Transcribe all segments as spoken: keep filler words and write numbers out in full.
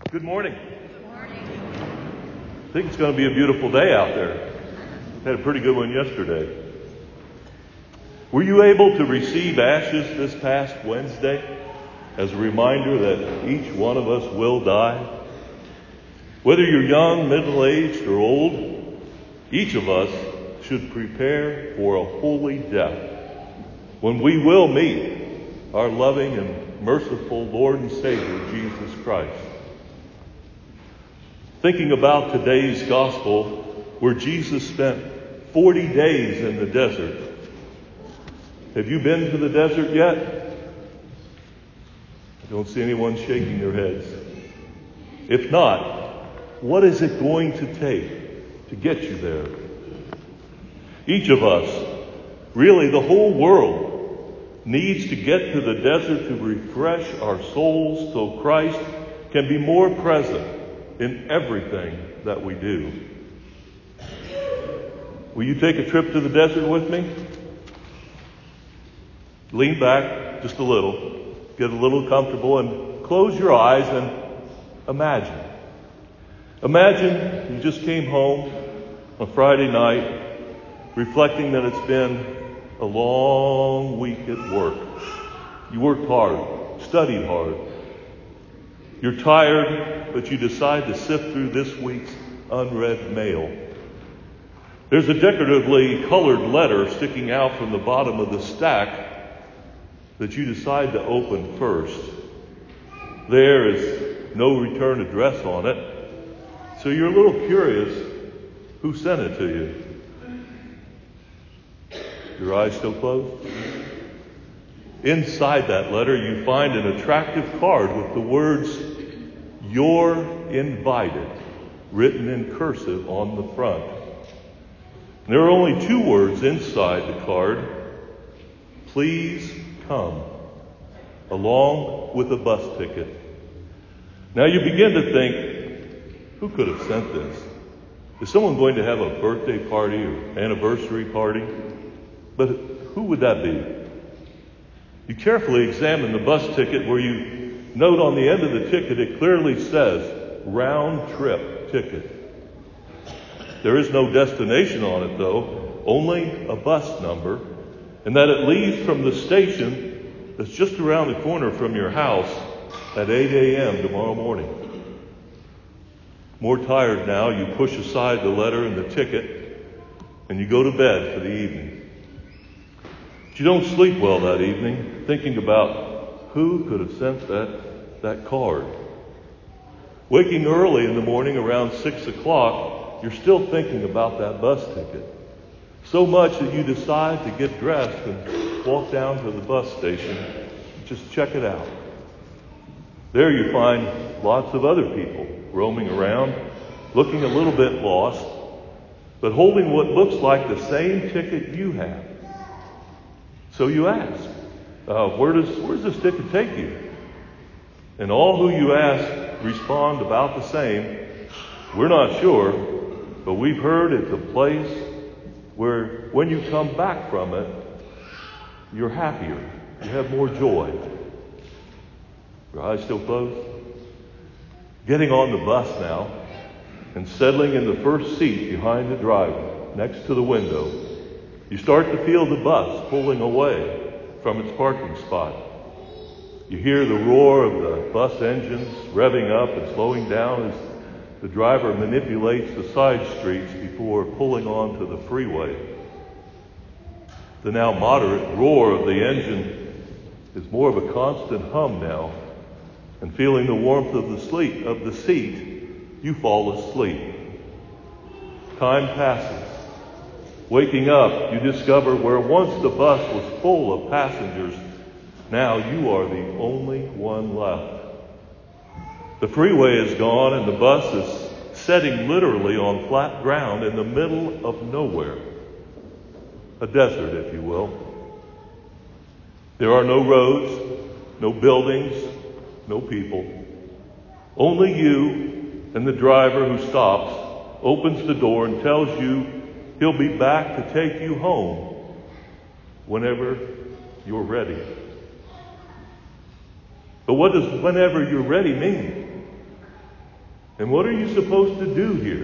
Good morning. Good morning. I think it's going to be a beautiful day out there. Had a pretty good one yesterday. Were you able to receive ashes this past Wednesday as a reminder that each one of us will die? Whether you're young, middle-aged, or old, each of us should prepare for a holy death when we will meet our loving and merciful Lord and Savior, Jesus Christ. Thinking about today's gospel, where Jesus spent forty days in the desert. Have you been to the desert yet? I don't see anyone shaking their heads. If not, what is it going to take to get you there? Each of us, really the whole world, needs to get to the desert to refresh our souls so Christ can be more present in everything that we do. Will you take a trip to the desert with me? Lean back just a little, get a little comfortable, and close your eyes and imagine. Imagine you just came home on Friday night, reflecting that it's been a long week at work. You worked hard, studied hard. You're tired, but you decide to sift through this week's unread mail. There's a decoratively colored letter sticking out from the bottom of the stack that you decide to open first. There is no return address on it, so you're a little curious who sent it to you. Your eyes still closed? Inside that letter, you find an attractive card with the words, "You're invited," written in cursive on the front. There are only two words inside the card: "Please come," along with a bus ticket. Now you begin to think, who could have sent this? Is someone going to have a birthday party or anniversary party? But who would that be? You carefully examine the bus ticket, where you note on the end of the ticket it clearly says round trip ticket. There is no destination on it though, only a bus number, and that it leaves from the station that's just around the corner from your house at eight a.m. tomorrow morning. More tired now, you push aside the letter and the ticket and you go to bed for the evening. But you don't sleep well that evening, thinking about who could have sent that, that card. Waking early in the morning around six o'clock, you're still thinking about that bus ticket. So much that you decide to get dressed and walk down to the bus station and just check it out. There you find lots of other people roaming around, looking a little bit lost, but holding what looks like the same ticket you have. So you ask, uh, where does where does this ticket take you? And all who you ask respond about the same. We're not sure, but we've heard it's a place where when you come back from it, you're happier, you have more joy. Your eyes still closed? Getting on the bus now and settling in the first seat behind the driver, next to the window, you start to feel the bus pulling away from its parking spot. You hear the roar of the bus engines revving up and slowing down as the driver manipulates the side streets before pulling onto the freeway. The now moderate roar of the engine is more of a constant hum now, and feeling the warmth of the sleep of the seat, you fall asleep. Time passes. Waking up, you discover where once the bus was full of passengers, now you are the only one left. The freeway is gone and the bus is setting literally on flat ground in the middle of nowhere. A desert, if you will. There are no roads, no buildings, no people. Only you and the driver who stops, opens the door and tells you he'll be back to take you home whenever you're ready. But what does whenever you're ready mean? And what are you supposed to do here?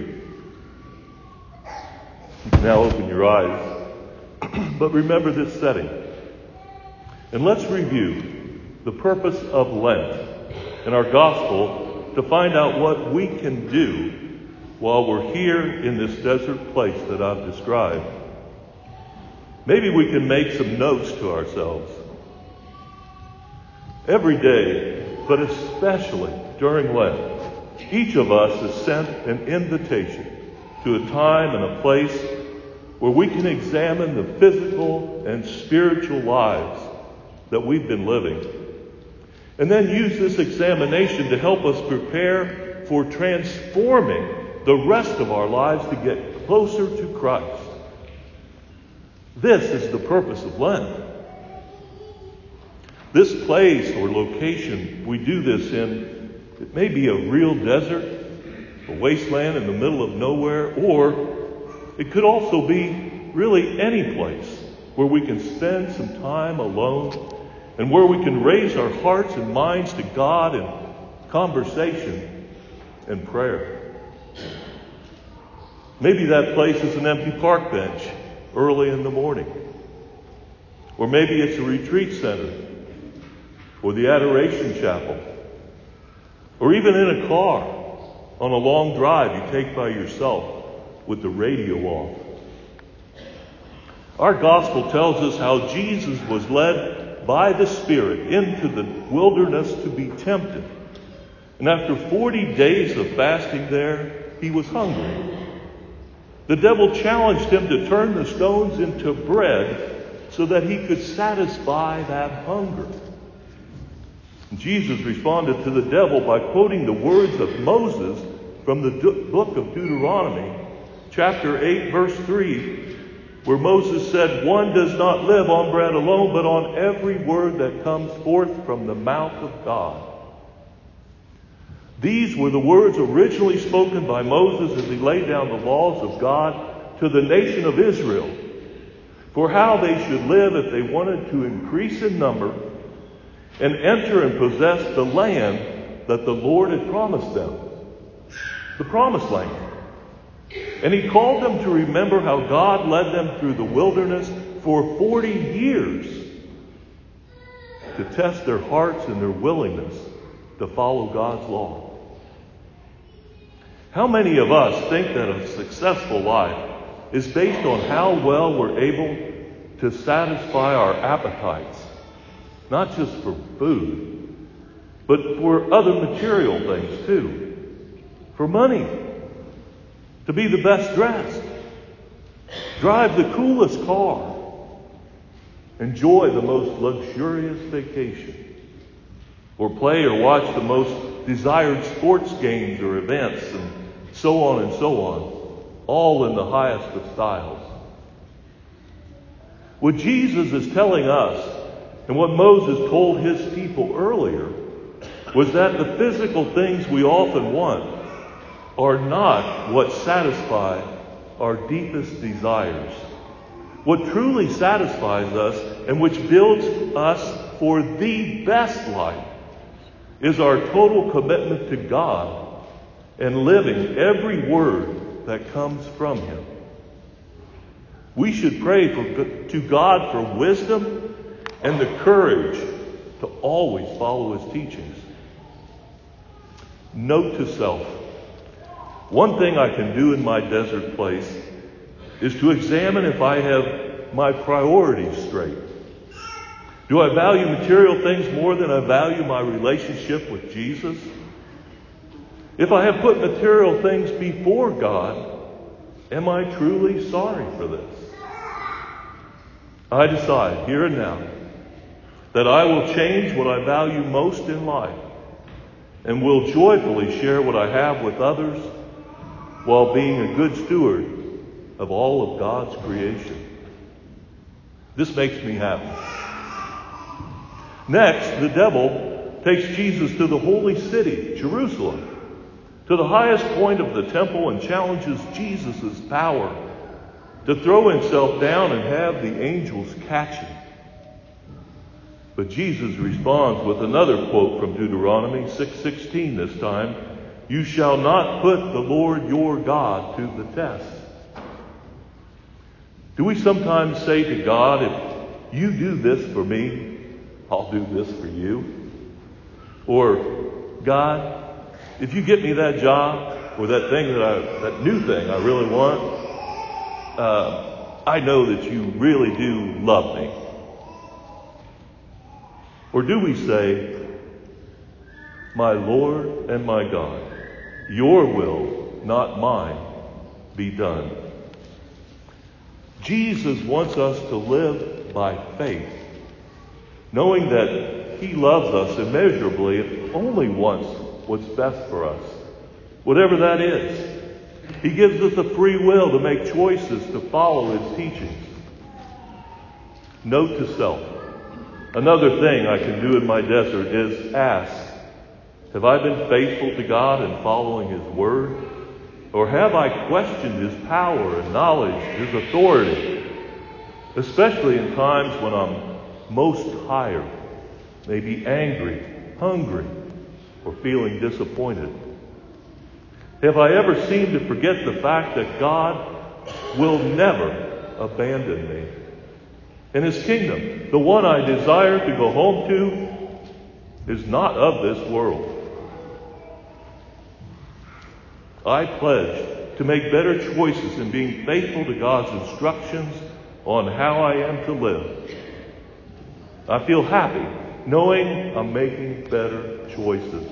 You can now open your eyes. But remember this setting. And let's review the purpose of Lent in our gospel to find out what we can do while we're here in this desert place that I've described. Maybe we can make some notes to ourselves. Every day, but especially during Lent, each of us is sent an invitation to a time and a place where we can examine the physical and spiritual lives that we've been living, and then use this examination to help us prepare for transforming the rest of our lives to get closer to Christ. This is the purpose of Lent. This place or location we do this in, it may be a real desert, a wasteland in the middle of nowhere, or it could also be really any place where we can spend some time alone and where we can raise our hearts and minds to God in conversation and prayer. Maybe that place is an empty park bench early in the morning. Or maybe it's a retreat center or the Adoration Chapel. Or even in a car on a long drive you take by yourself with the radio off. Our gospel tells us how Jesus was led by the Spirit into the wilderness to be tempted. And after forty days of fasting there, he was hungry. The devil challenged him to turn the stones into bread so that he could satisfy that hunger. And Jesus responded to the devil by quoting the words of Moses from the de- book of Deuteronomy, chapter eight, verse three, where Moses said, "One does not live on bread alone, but on every word that comes forth from the mouth of God." These were the words originally spoken by Moses as he laid down the laws of God to the nation of Israel for how they should live if they wanted to increase in number and enter and possess the land that the Lord had promised them, the promised land. And he called them to remember how God led them through the wilderness for forty years to test their hearts and their willingness to follow God's law. How many of us think that a successful life is based on how well we're able to satisfy our appetites, not just for food, but for other material things too, for money, to be the best dressed, drive the coolest car, enjoy the most luxurious vacation, or play or watch the most desired sports games or events, and so on and so on, all in the highest of styles. What Jesus is telling us, and what Moses told his people earlier, was that the physical things we often want are not what satisfy our deepest desires. What truly satisfies us and which builds us for the best life is our total commitment to God and living every word that comes from Him. We should pray for, to God for wisdom and the courage to always follow His teachings. Note to self. One thing I can do in my desert place is to examine if I have my priorities straight. Do I value material things more than I value my relationship with Jesus? If I have put material things before God, am I truly sorry for this? I decide here and now that I will change what I value most in life and will joyfully share what I have with others while being a good steward of all of God's creation. This makes me happy. Next, the devil takes Jesus to the holy city, Jerusalem, to the highest point of the temple, and challenges Jesus' power to throw himself down and have the angels catch him. But Jesus responds with another quote from Deuteronomy six sixteen this time, You shall not put the Lord your God to the test. Do we sometimes say to God, if you do this for me, I'll do this for you? Or, God, if you get me that job or that thing that I, that new thing I really want, uh, I know that you really do love me. Or do we say, my Lord and my God, your will, not mine, be done. Jesus wants us to live by faith, knowing that he loves us immeasurably and only wants what's best for us, whatever that is. He gives us the free will to make choices to follow his teachings. Note to self. Another thing I can do in my desert is ask, have I been faithful to God in following his word? Or have I questioned his power and knowledge, his authority? Especially in times when I'm most tired, maybe angry, hungry, or feeling disappointed. Have I ever seemed to forget the fact that God will never abandon me? And his kingdom, the one I desire to go home to, is not of this world. I pledge to make better choices in being faithful to God's instructions on how I am to live. I feel happy knowing I'm making better choices.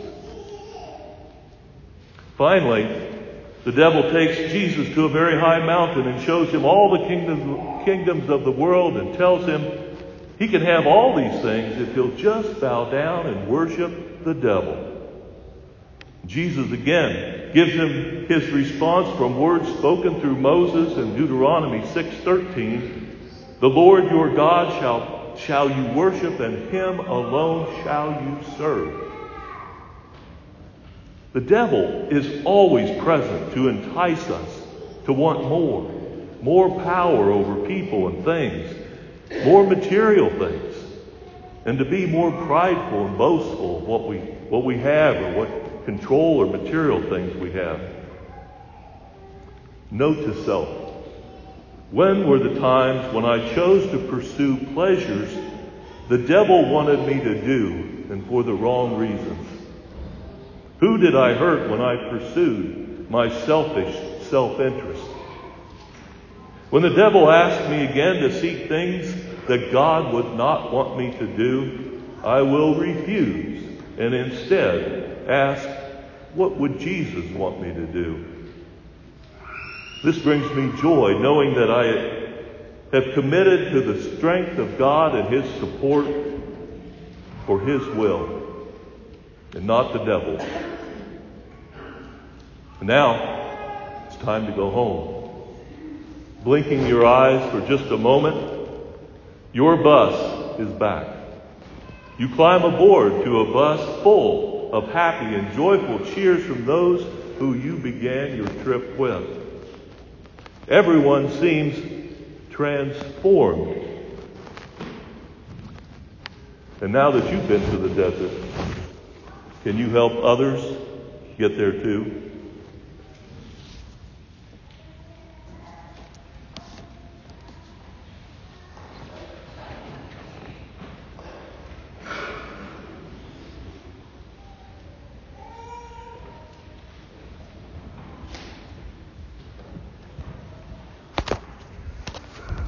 Finally, the devil takes Jesus to a very high mountain and shows him all the kingdoms, kingdoms of the world and tells him he can have all these things if he'll just bow down and worship the devil. Jesus again gives him his response from words spoken through Moses in Deuteronomy six thirteen. The Lord your God shall, shall you worship, and him alone shall you serve. The devil is always present to entice us to want more, more power over people and things, more material things, and to be more prideful and boastful of what we, what we have or what control or material things we have. Note to self. When were the times when I chose to pursue pleasures the devil wanted me to do, and for the wrong reasons? Who did I hurt when I pursued my selfish self-interest? When the devil asked me again to seek things that God would not want me to do, I will refuse and instead ask, what would Jesus want me to do? This brings me joy, knowing that I have committed to the strength of God and his support for his will, and not the devil's. And now, it's time to go home. Blinking your eyes for just a moment, your bus is back. You climb aboard to a bus full of happy and joyful cheers from those who you began your trip with. Everyone seems transformed. And now that you've been to the desert, can you help others get there too?